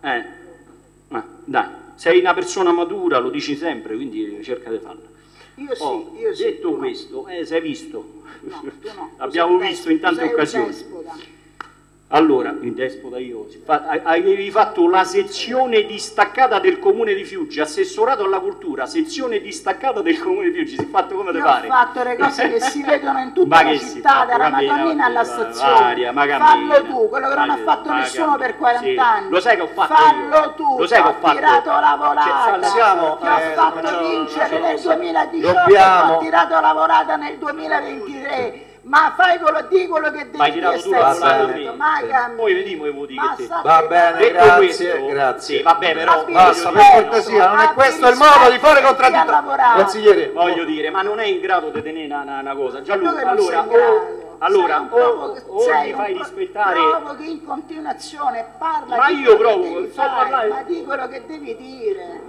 dai, sei una persona matura, lo dici sempre, quindi cerca di farlo. Io sì, Oh, io sì. detto tu no. questo, sei visto? No, tu no. L'abbiamo Tu sei visto in tante sei un occasioni. despota. Allora, il despota io, avevi fatto la sezione distaccata del comune di Fiuggi, assessorato alla cultura, sezione distaccata del comune di Fiuggi, si è fatto come te Io pare. ho fatto le cose che si vedono in tutta Ma la che si città, fa? dalla Cammina, Madonnina alla vabbè, stazione. Maria, ma cammina. Fallo tu, quello che non ha fatto Ma nessuno cammina. per 40 Sì, anni. lo sai che ho fatto Fallo io. tu, Lo sai che ho fatto. tirato la volata, siamo, ti ho fatto vincere nel 2018 dobbiamo- e ho tirato la volata nel 2023. Ma fai di quello che devi Ma hai tirato dire, tu la stai volata zitto, a me. ma Sì. cammina. Poi vediamo i voti Ma che te. state Va bene, zitti. Detto grazie, questo, grazie. sì, vabbè, però Basta, voglio per dire, cortesia, non è Ma questo il ti modo di fare rispetti a contraddittorio. lavorare. Consigliere, voglio dire, ma non è in grado di tenere una cosa. Tu Gianluca, che non allora, sei in grado. allora, Sei un provo- o sei gli un fai pro- rispettare. provochi in continuazione, parla Ma di io quello che provoco, devi so fare, parlare. ma di quello che devi dire.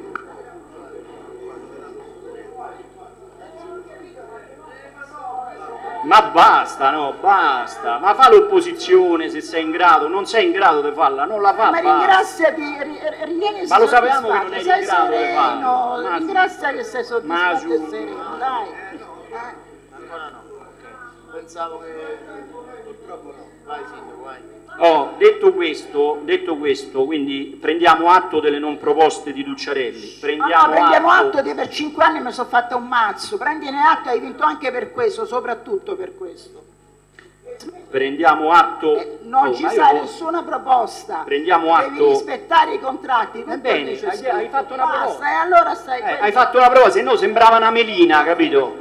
Ma basta, no, basta. Ma fa l'opposizione se sei in grado, non sei in grado di farla, non la fa. Ma basta. ringraziati, rienisi Ma lo sapevamo che soddisfatto, non eri sei in grado di sereno, farlo. Ma su. ringrazia che sei soddisfatto su. e sereno, dai. ancora no, ok. Pensavo che purtroppo no. Vai sindaco, vai. Oh, detto questo, quindi prendiamo atto delle non proposte di Ducciarelli. Prendiamo atto che per 5 anni mi sono fatta un mazzo, prendine atto, hai vinto anche per questo, soprattutto per questo. Prendiamo atto. Non ci ma io sarà posso- nessuna proposta. Prendiamo Devi atto. rispettare i contratti. tutto bene, dice hai scritto. fatto una Basta, proposta. e allora stai Hai fatto una prova, se no sembrava una melina, capito?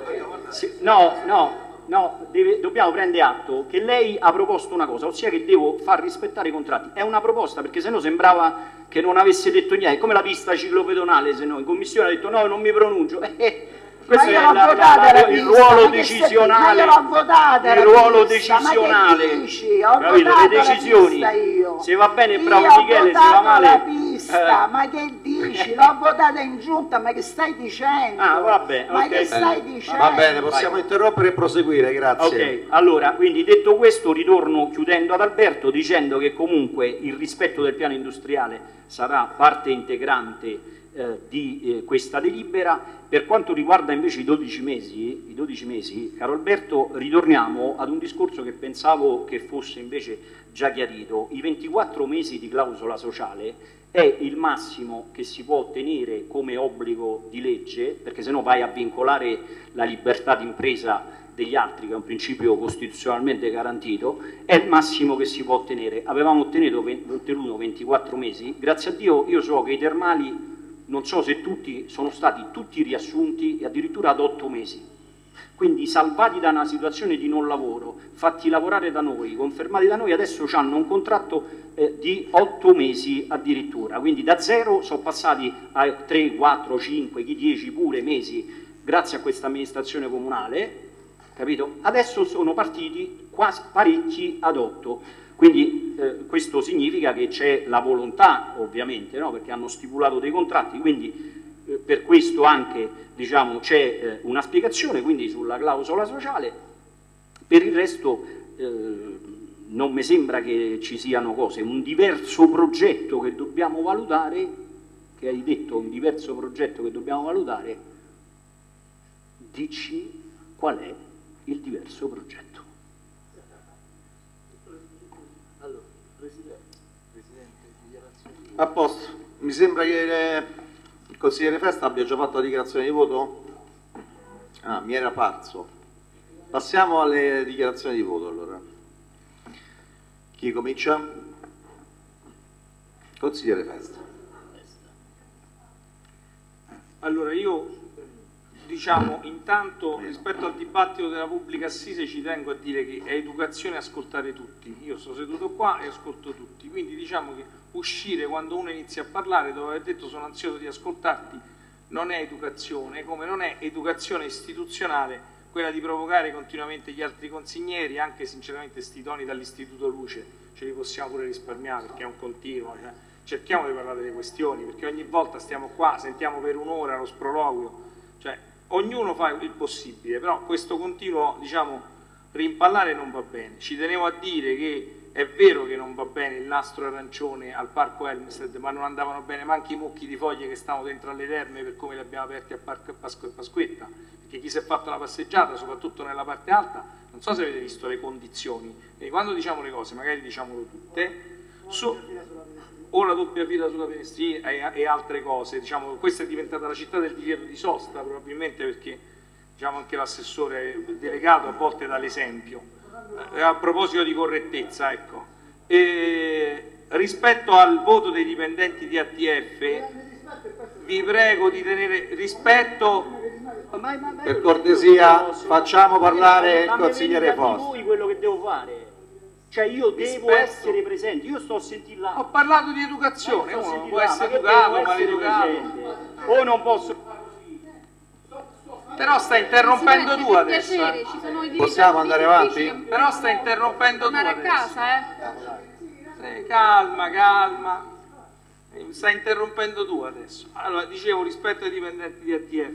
No, dobbiamo prendere atto che lei ha proposto una cosa, ossia che devo far rispettare i contratti. È una proposta, perché se no sembrava che non avesse detto niente, come la pista ciclopedonale, se no in commissione ha detto no, non mi pronuncio. Questo io è l'ho votata la il pista, ruolo ma che decisionale. ma io l'ho votata il la ruolo pista, ma che decisionale. dici? Ho Capito? Le votato la decisioni. pista io. Se va bene, Io bravo ho Michele, se va votato male. la pista, ma che dici? L'ho votata in giunta, ma che stai dicendo? Ah, vabbè, ma ok. che stai dicendo? Va bene, possiamo interrompere e proseguire, grazie. Ok, allora, quindi detto questo, ritorno chiudendo ad Alberto dicendo che comunque il rispetto del piano industriale sarà parte integrante di questa delibera. Per quanto riguarda invece i 12 mesi, caro Alberto, ritorniamo ad un discorso che pensavo che fosse invece già chiarito. I 24 mesi di clausola sociale è il massimo che si può ottenere come obbligo di legge, perché sennò vai a vincolare la libertà d'impresa degli altri, che è un principio costituzionalmente garantito, è il massimo che si può ottenere. Avevamo ottenuto 24 mesi, grazie a Dio io so che i termali, non so se tutti, sono stati tutti riassunti e addirittura ad 8 mesi. Quindi salvati da una situazione di non lavoro, fatti lavorare da noi, confermati da noi, adesso hanno un contratto di 8 mesi addirittura. Quindi da 0 sono passati a 3, 4, 5, chi 10 pure mesi, grazie a questa amministrazione comunale, capito? Adesso sono partiti quasi parecchi ad 8. Quindi questo significa che c'è la volontà, ovviamente, no? Perché hanno stipulato dei contratti, quindi per questo anche, diciamo, c'è una spiegazione, quindi sulla clausola sociale. Per il resto non mi sembra che ci siano cose, un diverso progetto che dobbiamo valutare, che hai detto un diverso progetto che dobbiamo valutare, dici qual è il diverso progetto. Allora, Presidente, dichiarazione. A posto, mi sembra che il consigliere Festa abbia già fatto la dichiarazione di voto? Ah, mi era parso. Passiamo alle dichiarazioni di voto allora. Chi comincia? Consigliere Festa. Allora io diciamo intanto rispetto al dibattito della pubblica assise ci tengo a dire che è educazione ascoltare tutti. Io sto seduto qua e ascolto tutti, quindi diciamo che uscire quando uno inizia a parlare dopo aver detto sono ansioso di ascoltarti non è educazione, come non è educazione istituzionale quella di provocare continuamente gli altri consiglieri, anche sinceramente sti toni dall'Istituto Luce ce li possiamo pure risparmiare perché è un continuo, cioè, cerchiamo di parlare delle questioni, perché ogni volta stiamo qua, sentiamo per un'ora lo sproloquio, cioè ognuno fa il possibile, però questo continuo, diciamo, rimpallare non va bene. Ci tenevo a dire che è vero che non va bene il nastro arancione al parco Elmsted, ma non andavano bene manchi i mucchi di foglie che stavano dentro alle terme per come li abbiamo aperti a Parco Pasquetta, perché chi si è fatto una passeggiata, soprattutto nella parte alta, non so se avete visto le condizioni, e quando diciamo le cose magari diciamolo tutte, o la doppia fila sulla Penestrina e altre cose, diciamo, questa è diventata la città del divieto di sosta probabilmente perché diciamo, anche l'assessore è delegato a volte dall'esempio. A proposito di correttezza, ecco, rispetto al voto dei dipendenti di ATF vi prego di tenere rispetto. Per cortesia facciamo parlare il consigliere Festa. Voi quello che devo fare, cioè io devo essere presente, io sto a sentire là. Ho parlato di educazione, uno può essere educato, maleducato, o non posso. però sta interrompendo tu adesso. Possiamo andare avanti? Però sta interrompendo tu tornare a adesso. casa, Calma. Sta interrompendo tu adesso. Allora, dicevo, rispetto ai dipendenti di ATF,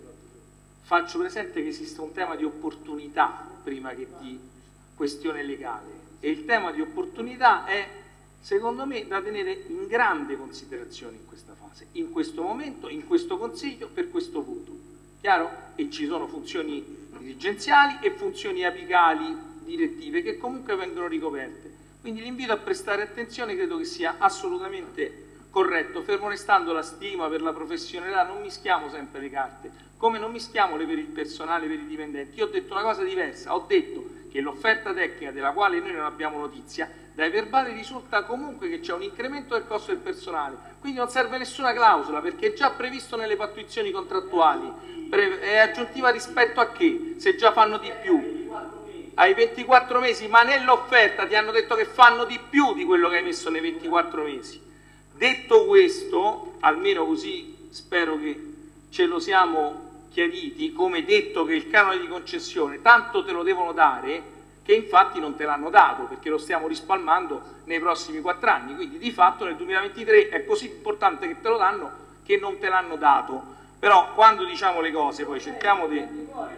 faccio presente che esiste un tema di opportunità prima che di questione legale. E il tema di opportunità è, secondo me, da tenere in grande considerazione in questa fase, in questo momento, in questo Consiglio, per questo voto. Chiaro? E ci sono funzioni dirigenziali e funzioni apicali direttive che comunque vengono ricoperte. Quindi l'invito a prestare attenzione credo che sia assolutamente corretto, fermo restando la stima per la professionalità, non mischiamo sempre le carte, come non mischiamole per il personale, per i dipendenti. Io ho detto una cosa diversa, ho detto che l'offerta tecnica della quale noi non abbiamo notizia, dai verbali risulta comunque che c'è un incremento del costo del personale, quindi non serve nessuna clausola perché è già previsto nelle pattuizioni contrattuali, è aggiuntiva rispetto a che? Se già fanno di più, ai 24 mesi, ma nell'offerta ti hanno detto che fanno di più di quello che hai messo nei 24 mesi. Detto questo, almeno così spero che ce lo siamo chiariti, come detto che il canone di concessione tanto te lo devono dare che infatti non te l'hanno dato perché lo stiamo rispalmando nei prossimi 4 anni, quindi di fatto nel 2023 è così importante che te lo danno che non te l'hanno dato. Però quando diciamo le cose poi cerchiamo di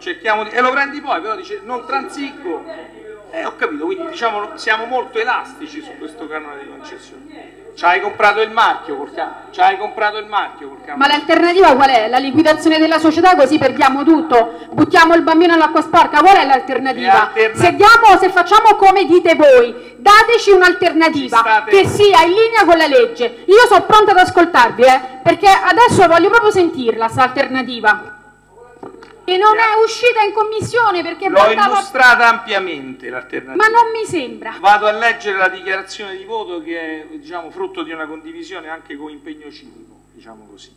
e lo prendi poi, però dice non transigo, ho capito, quindi diciamo siamo molto elastici su questo canone di concessione. Ci hai comprato il marchio col canone. Ma l'alternativa qual è? La liquidazione della società, così perdiamo tutto, buttiamo il bambino all'acqua sporca. Qual è l'alternativa? Se facciamo come dite voi, dateci un'alternativa che sia in linea con la legge. Io sono pronta ad ascoltarvi, perché adesso voglio proprio sentirla sta alternativa. Che non è uscita in commissione perché l'ho illustrata ampiamente l'alternativa. Ma non mi sembra. Vado a leggere la dichiarazione di voto che è, diciamo, frutto di una condivisione anche con impegno civico, diciamo così.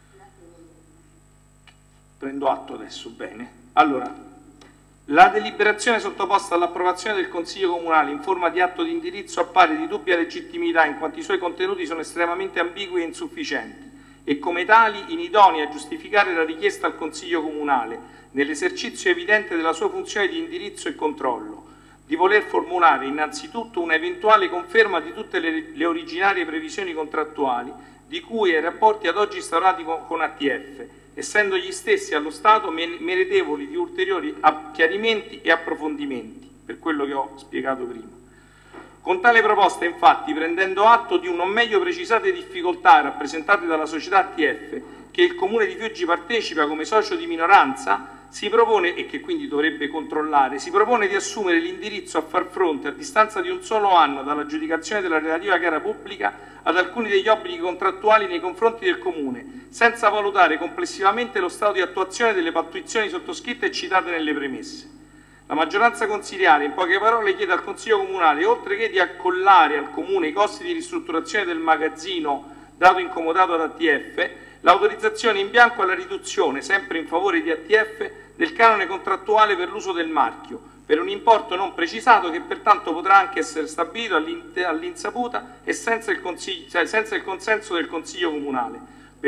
Prendo atto adesso, bene. Allora, la deliberazione sottoposta all'approvazione del Consiglio Comunale in forma di atto di indirizzo appare di dubbia legittimità in quanto i suoi contenuti sono estremamente ambigui e insufficienti e come tali inidonei a giustificare la richiesta al Consiglio Comunale, nell'esercizio evidente della sua funzione di indirizzo e controllo, di voler formulare innanzitutto un'eventuale conferma di tutte le originarie previsioni contrattuali di cui ai rapporti ad oggi instaurati con ATF, essendo gli stessi allo Stato meritevoli di ulteriori chiarimenti e approfondimenti, per quello che ho spiegato prima. Con tale proposta, infatti, prendendo atto di non meglio precisate difficoltà rappresentate dalla società ATF, che il Comune di Fiuggi partecipa come socio di minoranza, si propone, e che quindi dovrebbe controllare, si propone di assumere l'indirizzo a far fronte, a distanza di un solo anno dall'aggiudicazione della relativa gara pubblica, ad alcuni degli obblighi contrattuali nei confronti del Comune, senza valutare complessivamente lo stato di attuazione delle pattuizioni sottoscritte e citate nelle premesse. La maggioranza consiliare, in poche parole, chiede al Consiglio Comunale, oltre che di accollare al Comune i costi di ristrutturazione del magazzino dato incomodato ad ATF, l'autorizzazione in bianco alla riduzione, sempre in favore di ATF, del canone contrattuale per l'uso del marchio, per un importo non precisato che pertanto potrà anche essere stabilito all'insaputa e senza il consenso del Consiglio Comunale,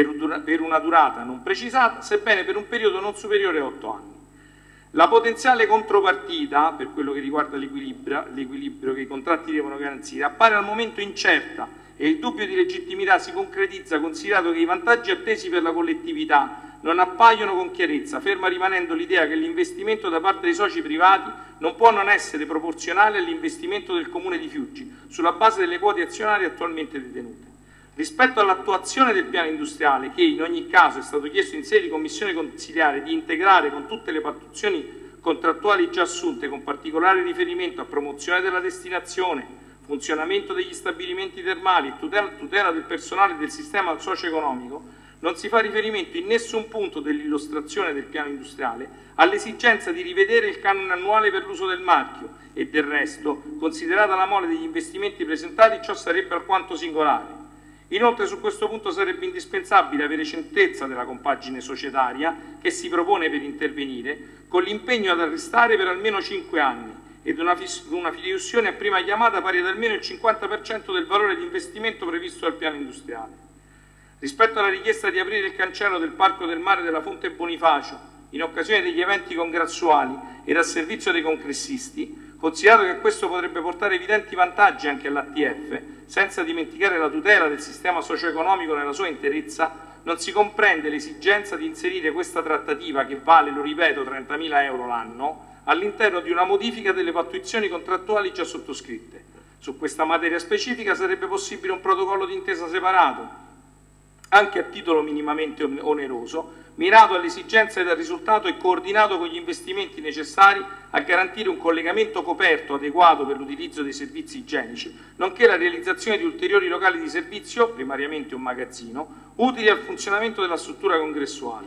per una durata non precisata, sebbene per un periodo non superiore a 8 anni. La potenziale contropartita, per quello che riguarda l'equilibrio che i contratti devono garantire, appare al momento incerta e il dubbio di legittimità si concretizza considerato che i vantaggi attesi per la collettività non appaiono con chiarezza, ferma rimanendo l'idea che l'investimento da parte dei soci privati non può non essere proporzionale all'investimento del Comune di Fiuggi, sulla base delle quote azionarie attualmente detenute. Rispetto all'attuazione del piano industriale, che in ogni caso è stato chiesto in sede di commissione consiliare di integrare con tutte le pattuizioni contrattuali già assunte, con particolare riferimento a promozione della destinazione, funzionamento degli stabilimenti termali e tutela del personale e del sistema socio-economico, non si fa riferimento in nessun punto dell'illustrazione del piano industriale all'esigenza di rivedere il canone annuale per l'uso del marchio e del resto, considerata la mole degli investimenti presentati, ciò sarebbe alquanto singolare. Inoltre su questo punto sarebbe indispensabile avere certezza della compagine societaria che si propone per intervenire, con l'impegno ad arrestare per almeno 5 anni ed una fideiussione a prima chiamata pari ad almeno il 50% del valore di investimento previsto dal piano industriale. Rispetto alla richiesta di aprire il cancello del Parco del Mare della Fonte Bonifacio in occasione degli eventi congressuali ed a servizio dei congressisti, considerato che questo potrebbe portare evidenti vantaggi anche all'ATF, senza dimenticare la tutela del sistema socio-economico nella sua interezza, non si comprende l'esigenza di inserire questa trattativa, che vale, lo ripeto, 30.000 euro l'anno, all'interno di una modifica delle pattuizioni contrattuali già sottoscritte. Su questa materia specifica sarebbe possibile un protocollo d'intesa separato, anche a titolo minimamente oneroso, mirato all'esigenza del risultato e coordinato con gli investimenti necessari a garantire un collegamento coperto adeguato per l'utilizzo dei servizi igienici, nonché la realizzazione di ulteriori locali di servizio, primariamente un magazzino, utili al funzionamento della struttura congressuale.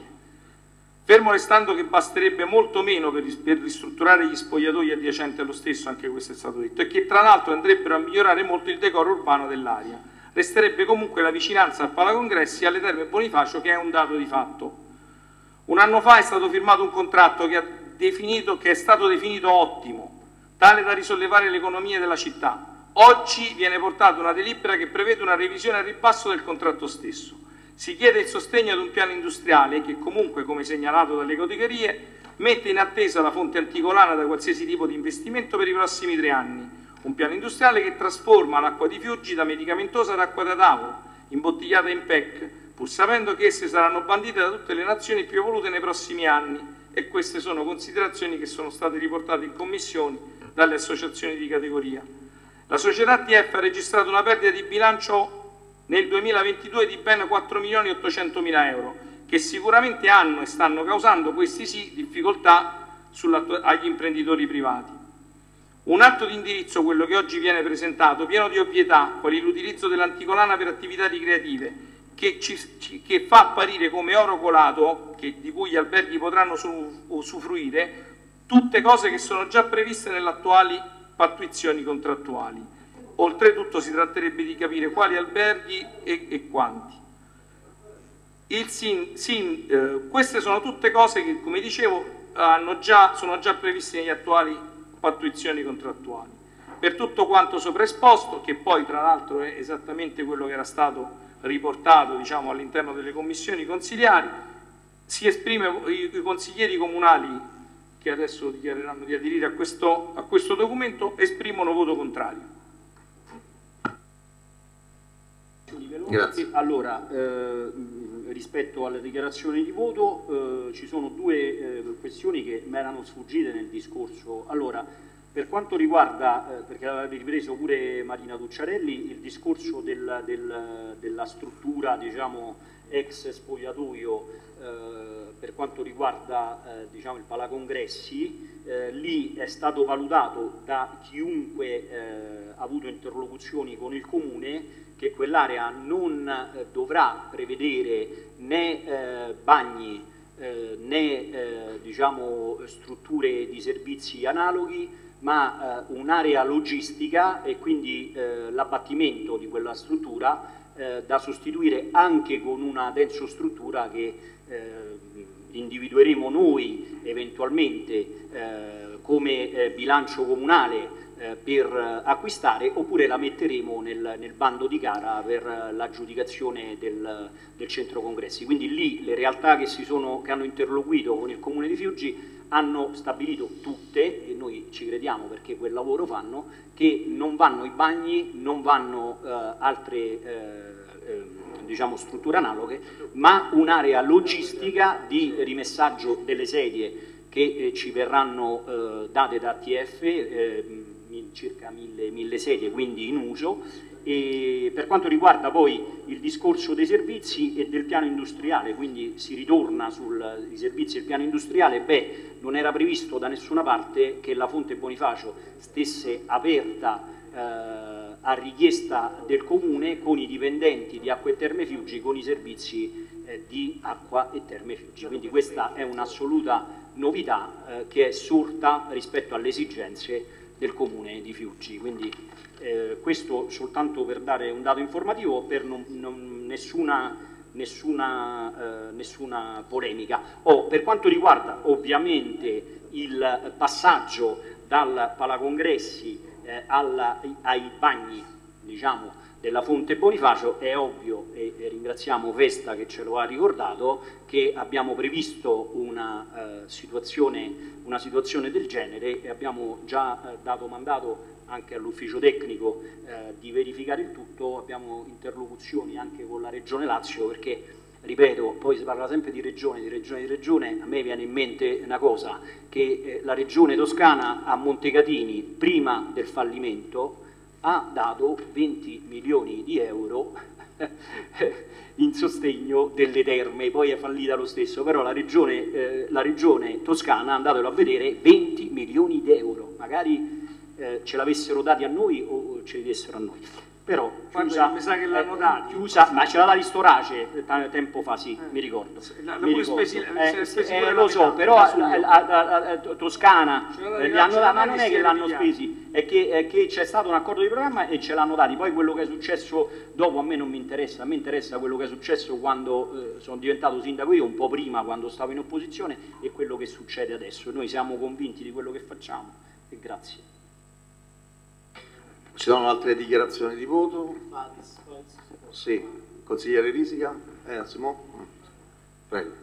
Fermo restando che basterebbe molto meno per ristrutturare gli spogliatoi adiacenti allo stesso, anche questo è stato detto, e che tra l'altro andrebbero a migliorare molto il decoro urbano dell'area. Resterebbe comunque la vicinanza al Palacongressi e alle Terme Bonifacio, che è un dato di fatto. Un anno fa è stato firmato un contratto che è stato definito ottimo, tale da risollevare l'economia della città. Oggi viene portata una delibera che prevede una revisione al ribasso del contratto stesso. Si chiede il sostegno ad un piano industriale che comunque, come segnalato dalle categorie, mette in attesa la fonte anticolana da qualsiasi tipo di investimento per i prossimi 3 anni. Un piano industriale che trasforma l'acqua di Fiuggi da medicamentosa ad acqua da tavolo, imbottigliata in PEC, pur sapendo che esse saranno bandite da tutte le nazioni più evolute nei prossimi anni, e queste sono considerazioni che sono state riportate in commissioni dalle associazioni di categoria. La società ATF ha registrato una perdita di bilancio nel 2022 di ben 4.800.000 euro, che sicuramente hanno e stanno causando, questi sì, difficoltà agli imprenditori privati. Un atto di indirizzo, quello che oggi viene presentato, pieno di ovvietà, quali l'utilizzo dell'anticolana per attività ricreative, che fa apparire come oro colato, di cui gli alberghi potranno usufruire, tutte cose che sono già previste nelle attuali pattuizioni contrattuali. Oltretutto si tratterebbe di capire quali alberghi e quanti. Queste sono tutte cose che, come dicevo, sono già previste negli attuali pattuizioni contrattuali. Per tutto quanto sopra esposto, che poi tra l'altro è esattamente quello che era stato riportato, diciamo, all'interno delle commissioni consiliari, si esprime, i consiglieri comunali che adesso dichiareranno di aderire a questo documento esprimono voto contrario. Grazie. Allora, rispetto alle dichiarazioni di voto ci sono 2 questioni che mi erano sfuggite nel discorso. Allora, Per quanto riguarda, perché aveva ripreso pure Marina Tucciarelli, il discorso della struttura, diciamo, ex spogliatoio, per quanto riguarda diciamo, il Palacongressi, lì è stato valutato da chiunque ha avuto interlocuzioni con il Comune che quell'area non dovrà prevedere né bagni né diciamo, strutture di servizi analoghi, ma un'area logistica e quindi l'abbattimento di quella struttura da sostituire anche con una densostruttura che individueremo noi eventualmente come bilancio comunale per acquistare, oppure la metteremo nel bando di gara per l'aggiudicazione del centro congressi. Quindi lì le realtà che hanno interloquito con il Comune di Fiuggi hanno stabilito tutte, e noi ci crediamo perché quel lavoro fanno, che non vanno i bagni, non vanno altre diciamo, strutture analoghe, ma un'area logistica di rimessaggio delle sedie che ci verranno date da ATF, circa 1000 sedie, quindi in uso. E per quanto riguarda poi il discorso dei servizi e del piano industriale, quindi si ritorna sui servizi del piano industriale, non era previsto da nessuna parte che la Fonte Bonifacio stesse aperta a richiesta del Comune con i dipendenti di Acque e Terme Fiuggi, con i servizi di Acqua e Terme Fiuggi. Quindi questa è un'assoluta novità che è sorta rispetto alle esigenze del Comune di Fiuggi. Quindi questo soltanto per dare un dato informativo, per nessuna polemica. Per quanto riguarda ovviamente il passaggio dal Palacongressi ai bagni, diciamo, della Fonte Bonifacio, è ovvio, e ringraziamo Vesta che ce lo ha ricordato, che abbiamo previsto una situazione del genere e abbiamo già dato mandato anche all'ufficio tecnico di verificare il tutto. Abbiamo interlocuzioni anche con la Regione Lazio, perché, ripeto, poi si parla sempre di regione, a me viene in mente una cosa, che la Regione Toscana a Montecatini, prima del fallimento, ha dato 20 milioni di euro in sostegno delle terme, poi è fallita lo stesso, però la regione Toscana, andatelo a vedere, 20 milioni di euro, magari ce l'avessero dati a noi o ce li dessero a noi. Però chiusa, mi sa che l'hanno dati. Ma ce l'ha dati Storace tempo fa, sì, mi ricordo. Lo so, però Toscana li hanno dati, ma non è che l'hanno spesi, è che c'è stato un accordo di programma e ce l'hanno dati. Poi quello che è successo dopo a me non mi interessa, a me interessa quello che è successo quando sono diventato sindaco io, un po' prima quando stavo in opposizione, e quello che succede adesso. Noi siamo convinti di quello che facciamo e grazie. Ci sono altre dichiarazioni di voto? Sì, consigliere Risica? Prego.